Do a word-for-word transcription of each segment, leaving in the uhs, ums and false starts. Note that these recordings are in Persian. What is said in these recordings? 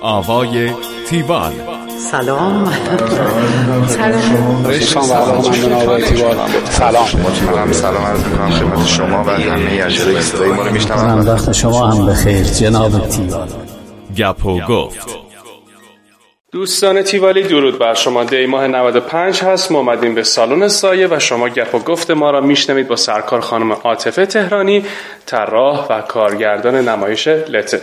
آوای تیوال. سلام. سلام. سلام. سلام. سلام عرض می‌کنم خدمت شما و همه اجرای صدای ما رو میشنوم. وقت شما هم بخیر جناب تیوال. گپ و گفت. دوستان تیوالی درود بر شما. دی ماه نود و پنج هست. ما اومدیم به سالن سایه و شما گپ و گفت ما را میشنوید با سرکار خانم عاطفه تهرانی، طراح و کارگردان نمایش لته.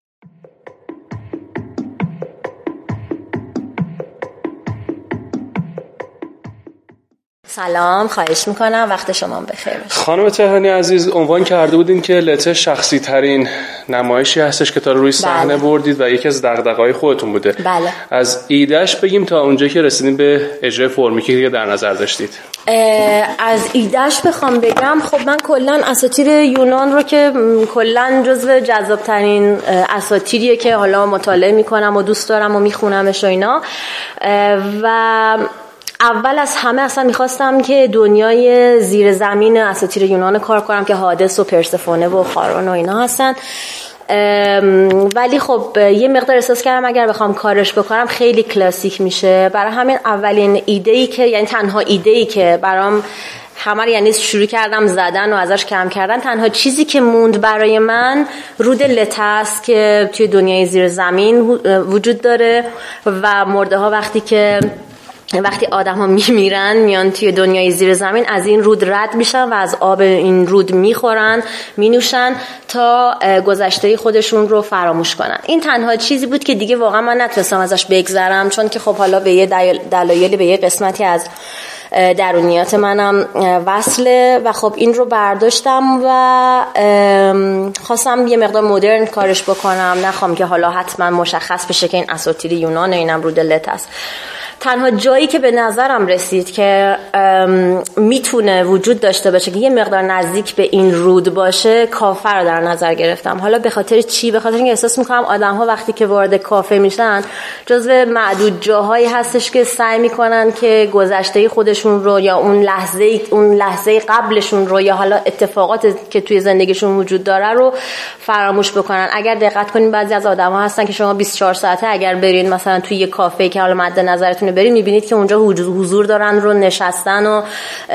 سلام، خواهش میکنم وقت شما بخیر باشه. خانم تهرانی عزیز، عنوان کرده بودین که لته شخصی ترین نمایشی هستش که تا روی صحنه بله. بردید و یکی از دغدغه‌های خودتون بوده. بله. از ایدهش بگیم تا اونجایی که رسیدین به اجرای فرمی که دیگه در نظر داشتید. از ایدهش بخوام بگم، خب من کلا اساطیر یونان رو که کلا جزو جذاب‌ترین اساطیریه که حالا مطالعه میکنم و دوست دارم و میخونمش و اینا، و اول از همه اصلا میخواستم که دنیای زیر زمین اساطیر یونان کار کنم که هادس و پرسفونه و خارون و اینا هستن، ولی خب یه مقدار احساس کردم اگر بخوام کارش بکنم خیلی کلاسیک میشه. برای همین اولین ایده‌ای که یعنی تنها ایده‌ای که برام همه یعنی شروع کردم زدن و ازش کم کردن، تنها چیزی که موند برای من رود لته است که توی دنیای زیر زمین وجود داره و مرده ها وقتی که وقتی آدم ها میمیرن میان توی دنیای زیر زمین از این رود رد میشن و از آب این رود میخورن مینوشن تا گذشته خودشون رو فراموش کنن. این تنها چیزی بود که دیگه واقعا من نتونستم ازش بگذرم، چون که خب حالا به یه دلایلی به یه قسمتی از درونیات منم وصله و خب این رو برداشتم و خواستم یه مقدار مدرن کارش بکنم، نخوام که حالا حتما مشخص بشه که این اساطیر یونان و اینم رود لته است. تنها جایی که به نظرم رسید که میتونه وجود داشته باشه که یه مقدار نزدیک به این رود باشه، کافه رو در نظر گرفتم. حالا به خاطر چی؟ به خاطر اینکه احساس میکنم آدم ها وقتی که وارد کافه میشن جزو معدود جاهایی هستش که سعی میکنن که گذشته خودشون رو یا اون لحظه اون لحظه قبلشون رو یا حالا اتفاقات که توی زندگیشون وجود داره رو فراموش بکنن. اگر دقت کنین بعضی از آدم ها هستن که شما بیست و چهار ساعته اگر برین مثلا توی یه کافه که حالا مد نظرتون برید میبینید که اونجا حضور دارن رو نشستن و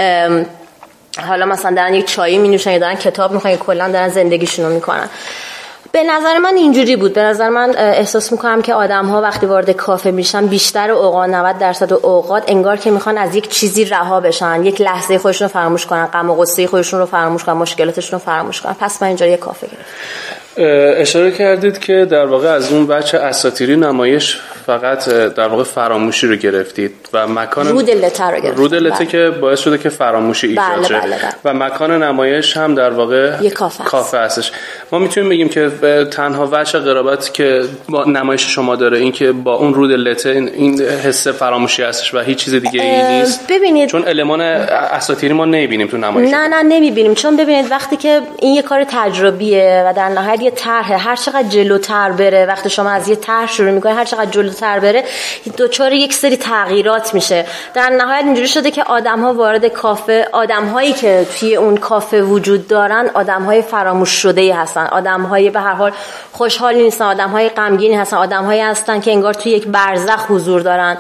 حالا مثلا دارن یک چایی مینوشن یا دارن کتاب میخونن یا کلا دارن زندگیشون رو میکنن. به نظر من اینجوری بود. به نظر من احساس میکنم که آدم ها وقتی وارد کافه میشن بیشتر اوقات نود درصد اوقات انگار که میخوان از یک چیزی رها بشن، یک لحظه خودشون رو فراموش کنن، غم و غصه خودشون رو فراموش کنن، مشکلاتشون رو فراموش کنن. پس من اینجا یه کافه گرفتم. اشاره کردید که در واقع از اون بچه اساطیری نمایش فقط در واقع فراموشی رو گرفتید و مکان رود لته رو گرفتید. رود لته که باعث شده که فراموشی ایجاد شه و مکان نمایش هم در واقع یک کافه, کافه هستش. ما میتونیم بگیم که تنها وجه قرابت که با نمایش شما داره این که با اون رود لته این حس فراموشی هستش و هیچ چیز دیگه ای نیست. ببینید چون المان اساطیری ما نمیبینیم تو نمایش. نه نه نمیبینیم، چون ببینید وقتی که این یه کار تجربیه و در نهایت یه طرحه، هر چقدر جلوتر بره، وقتی شما از یه طرح شروع میکنید هر چقدر جلوتر بره دوچار یک سری تغییرات میشه. در نهایت اینجوری شده که آدم‌ها وارد کافه، آدم‌هایی که توی اون کافه وجود دارن آدم‌های فراموش شده‌ای هستن، آدم‌های به هر حال خوشحالی نیستن، آدم‌های غمگینی هستن، آدم‌هایی هستن که انگار توی یک برزخ حضور دارن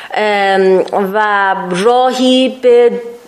و راهی به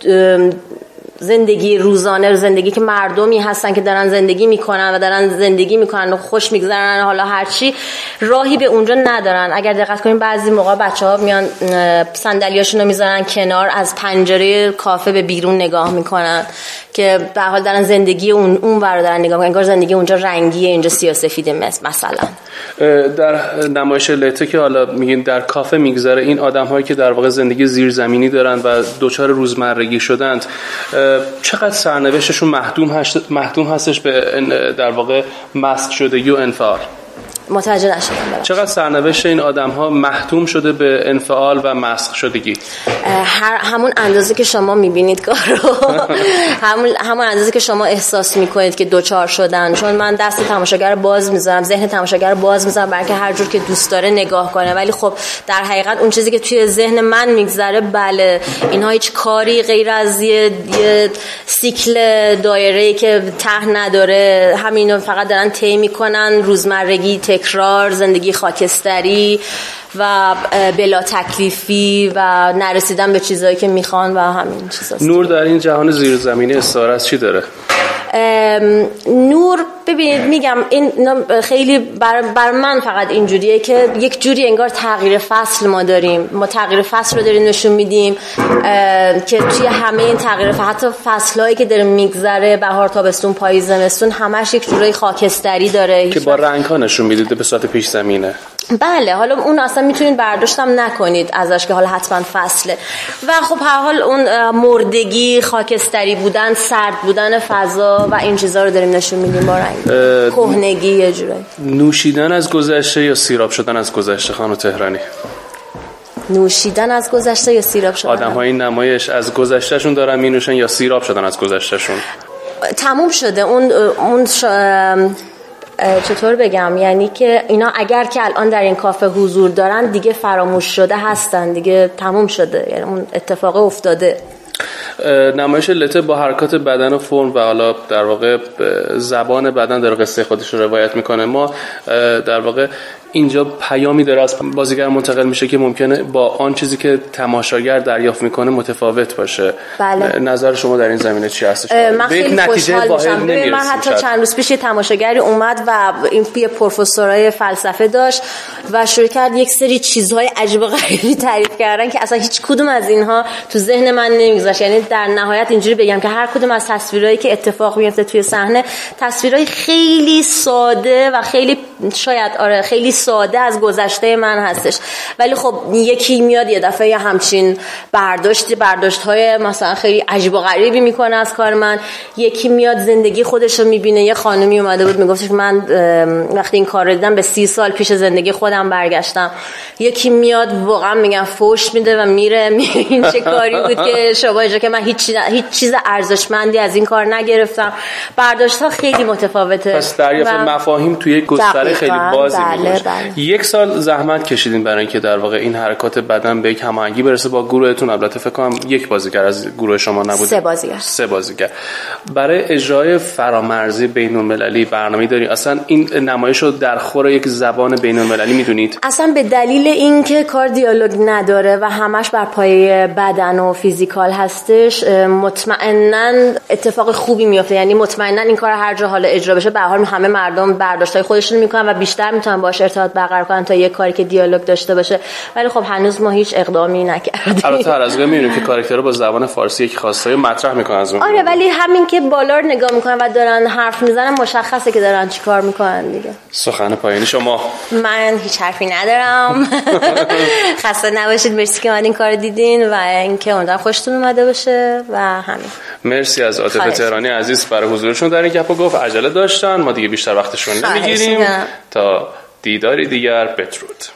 زندگی روزانه، زندگی که مردمی هستن که دارن زندگی میکنن و دارن زندگی میکنن و خوش میگذرن، حالا هرچی راهی به اونجا ندارن. اگر دقت کنین بعضی موقع بچه‌ها میان صندلیاشون رو میذارن کنار، از پنجره کافه به بیرون نگاه میکنن که به حال دارن زندگی اون اون ور دارن نگاه میکنن، انگار زندگی اونجا رنگیه اینجا سیاه‌سفیده مثلا. در نمایش لته که حالا میگین در کافه میگذره، این آدم‌هایی که در واقع زندگی زیرزمینی دارن و دوچار روزمرگی شدند، چقدر سرنوشتشون محدود هست محدود هستش به در واقع مسخ شدگی و انفعال؟ متوجه نشدم. چقدر سرنوشت این آدم‌ها محتوم شده به انفعال و مسخ شدگی؟ هر همون اندازه که شما می‌بینید کارو همون همون اندازه که شما احساس می‌کنید که دوچار شدن. چون من دست تماشاگر باز می‌ذارم، ذهن تماشاگر باز می‌ذارم برای که هر جور که دوست داره نگاه کنه، ولی خب در حقیقت اون چیزی که توی ذهن من می‌گذره، بله اینها هیچ کاری غیر از یه, یه سیکل دایره‌ای که ته نداره، همینو فقط دارن طی می‌کنن، روزمرگی طی تکرار، زندگی خاکستری و بلا تکلیفی و نرسیدن به چیزایی که میخوان و همین چیزاست. نور در این جهان زیرزمینی استعاره از چی داره؟ نور ببینید میگم این خیلی بر, بر من فقط اینجوریه که یک جوری انگار تغییر فصل ما داریم، ما تغییر فصل رو داریم نشون میدیم که توی همه این تغییر فصل، حتی فصلهایی که داره میگذره، بهار، تابستون، پاییز، زمستون، همش یک جورای خاکستری داره که با رنگ ها نشون میدید به صورت پیش زمینه. بله، حالا اون اصلا میتونید برداشتم نکنید ازش که حالا حتما فصله و خب هر حال اون مردگی، خاکستری بودن، سرد بودن فضا و این چیزا رو داریم نشون میدیم با رنگ. کهنگی یه جورایی. نوشیدن از گذشته یا سیراب شدن از گذشته خانم تهرانی؟ نوشیدن از گذشته یا سیراب شدن؟ آدم‌های این نمایش از گذشتهشون دارن مینوشن یا سیراب شدن از گذشتهشون؟ تموم شده اون اون شا... چطور بگم، یعنی که اینا اگر که الان در این کافه حضور دارن دیگه فراموش شده هستن، دیگه تموم شده، یعنی اون اتفاق افتاده. نمایش لته با حرکات بدن و فرم و حالا در واقع زبان بدن داره قصه خودش رو روایت میکنه. ما در واقع اینجا پیامی داره از بازیگر منتقل میشه که ممکنه با آن چیزی که تماشاگر دریافت میکنه متفاوت باشه. بله. نظر شما در این زمینه چی هستش؟ من خیلی خوشحال میشم. من حتی شد. چند روز پیش یه تماشاگری اومد و این یه پروفسورای فلسفه داشت و شروع کرد یک سری چیزهای عجیب و غریبی تعریف کردن که اصلا هیچ کدوم از اینها تو ذهن من نمیگذشت. یعنی در نهایت اینجوری بگم که هر کدوم از تصویرایی که اتفاق میفته توی صحنه تصویرای خیلی ساده و خیلی شاید آره خیلی ساده از گذشته من هستش، ولی خب یکی میاد یه دفعه یه همچین برداشت برداشت‌های مثلا خیلی عجیب و غریبی میکنه از کار من. یکی میاد زندگی خودش رو میبینه. یه خانمی اومده بود میگفتش که من وقتی این کار رو دیدم به سی سال پیش زندگی خودم برگشتم. یکی میاد واقعا میگم فوش میده و میره این چه کاری بود که شما اینجا که من هیچ هیچ چیز ارزشمندی از این کار نگرفتم. برداشت‌ها خیلی متفاوته. پس دریافت و... مفاهیم توی گستره خیلی بازی می‌کنه. یک سال زحمت کشیدین برای اینکه در واقع این حرکات بدن به یک هماهنگی برسه با گروهتون. البته فکر کنم یک بازیگر از گروه شما نبود. سه بازیگر. سه بازیگر. برای اجرای فرامرزی بین‌المللی برنامه‌ای دارین؟ اصلا این نمایش رو در خور یک زبان بین‌المللی می‌دونید؟ اصلا به دلیل اینکه کار دیالوگ نداره و همش بر پایه بدن و فیزیکال هستش، مطمئناً اتفاق خوبی میفته. یعنی مطمئناً این کار هر جا حالا اجرا بشه به هر حال همه مردم برداشتای خودشون میکنن و بیشتر میتونن باهاش ارتباط برقرار کنن تا یه کاری که دیالوگ داشته باشه. ولی خب هنوز ما هیچ اقدامی نکردیم. البته هر از گاهی میبینیم که کاراکترها با زبان فارسی یک خاصه مطرح میکنن از اون. آره، ولی همین که بالا رو نگاه میکنن و دارن حرف میزنن مشخصه که دارن چیکار میکنن دیگه. سخن پایانی شما؟ من هیچ حرفی ندارم. خسته نباشید، مرسی که اومدین کارو دیدین و اینکه امیدوارم خوشتون اومده باشه و همین. مرسی از عاطفه تهرانی عزیز برای حضورشون در این گپ و گفت. عجله داشتن، ما دیگه بیشتر وقتشون نمیگیریم. تا دیداری دیگر، بدرود.